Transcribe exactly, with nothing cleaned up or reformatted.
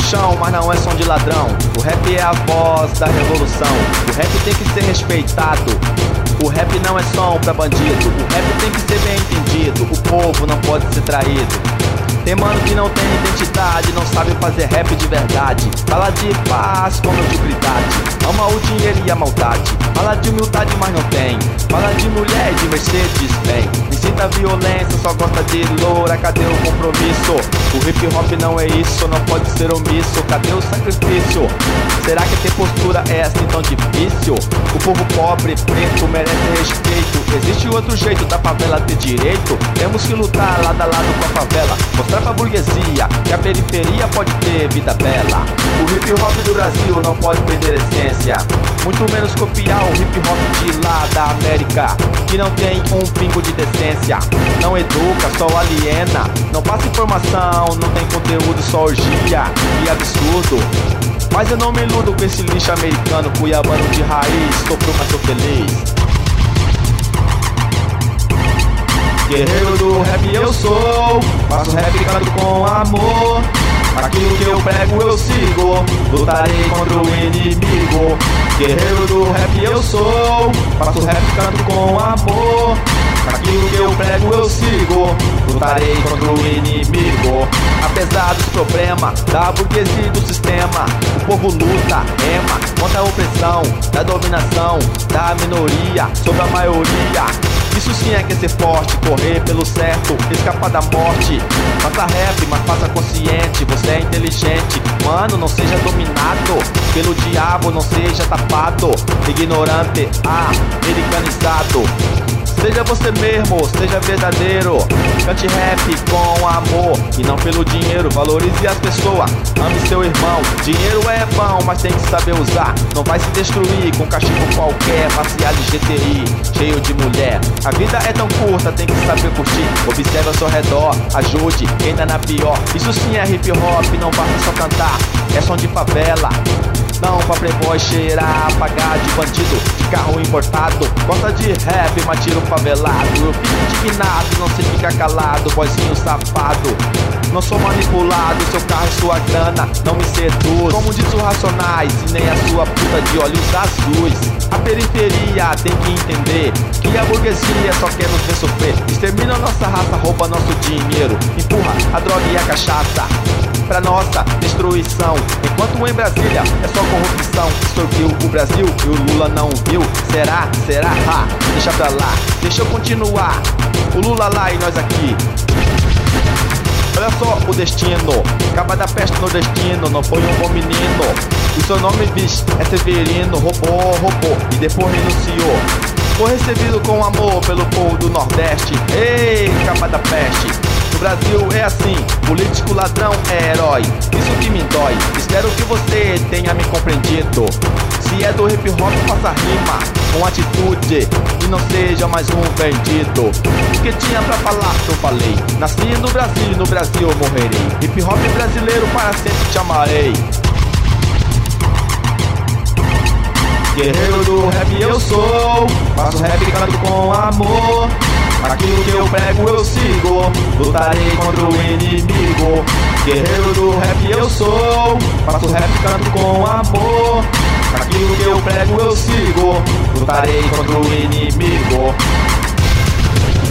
chão, mas não é som de ladrão. O rap é a voz da revolução. O rap tem que ser respeitado. O rap não é som pra bandido. O rap tem que ser bem entendido. O povo não pode ser traído. Tem mano que não tem identidade, não sabe fazer rap de verdade. Fala de paz com mediocridade, ama o dinheiro e a maldade. Fala de humildade, mas não tem. Fala de mulher e de Mercedes, bem. Incita violência, só gosta de loura, cadê o compromisso? O hip hop não é isso, não pode ser omisso. Cadê o sacrifício? Será que ter postura é assim tão difícil? O povo pobre, preto, merece respeito. Existe outro jeito da favela ter direito? Temos que lutar lado a lado com a favela, mostrar pra burguesia que a periferia pode ter vida bela. O hip hop do Brasil não pode perder essência, muito menos copiar o hip hop de lá da América, que não tem um pingo de decência. Não educa, só aliena. Não passa informação, não tem conteúdo, só orgia e absurdo. Mas eu não me iludo com esse lixo americano, cuiabano de raiz, sofro, mas sou feliz. Guerreiro do rap eu sou, faço rap e canto com amor. Aquilo que eu prego eu sigo, lutarei contra o inimigo. Guerreiro do rap eu sou, faço rap e canto com amor. Aquilo que eu prego eu sigo, lutarei contra o inimigo. Apesar dos problemas da burguesia e do sistema, o povo luta, rema contra a opressão, da dominação, da minoria sobre a maioria. Isso sim é que é ser forte, correr pelo certo, escapar da morte. Faça rap, mas faça consciente, você é inteligente. Mano, não seja dominado pelo diabo, não seja tapado, ignorante, americanizado. Seja você mesmo, seja verdadeiro. Cante rap com amor e não pelo dinheiro. Valorize as pessoas, ame seu irmão. Dinheiro é bom, mas tem que saber usar. Não vai se destruir com cachimbo qualquer, facial de G T I, cheio de mulher. A vida é tão curta, tem que saber curtir. Observe ao seu redor, ajude quem tá na pior. Isso sim é hip hop, não basta só cantar, é som de favela. Não pra playboy cheirar, pagar de bandido, de carro importado. Gosta de rap, mas tira o favelado. Eu fico indignado, não se fica calado, boizinho safado. Não sou manipulado, seu carro e sua grana não me seduz. Como diz o Racionais, e nem a sua puta de olhos azuis. A periferia tem que entender que a burguesia só quer nos ver sofrer. Extermina nossa raça, rouba nosso dinheiro, empurra a droga e a cachaça pra nossa destruição. Enquanto em Brasília é só corrupção, extorquiu o Brasil e o Lula não viu. Será? Será? Ha, deixa pra lá, deixa eu continuar. O Lula lá e nós aqui. Olha só o destino, acaba da peste nordestino, não foi um bom menino. O seu nome, bicho, é Severino, roubou, roubou e depois renunciou. Foi recebido com amor pelo povo do Nordeste. Ei, capa da peste. No Brasil é assim, político ladrão é herói. Isso que me dói, espero que você tenha me compreendido. Se é do hip hop, faça rima com atitude e não seja mais um vendido. O que tinha pra falar, eu falei. Nasci no Brasil e no Brasil eu morrerei. Hip hop brasileiro, para sempre te amarei. Guerreiro do rap eu sou, faço rap e canto com amor. Aquilo que eu prego eu sigo, lutarei contra o inimigo. Guerreiro do rap eu sou, faço rap e canto com amor. Aquilo que eu prego eu sigo, lutarei contra o inimigo.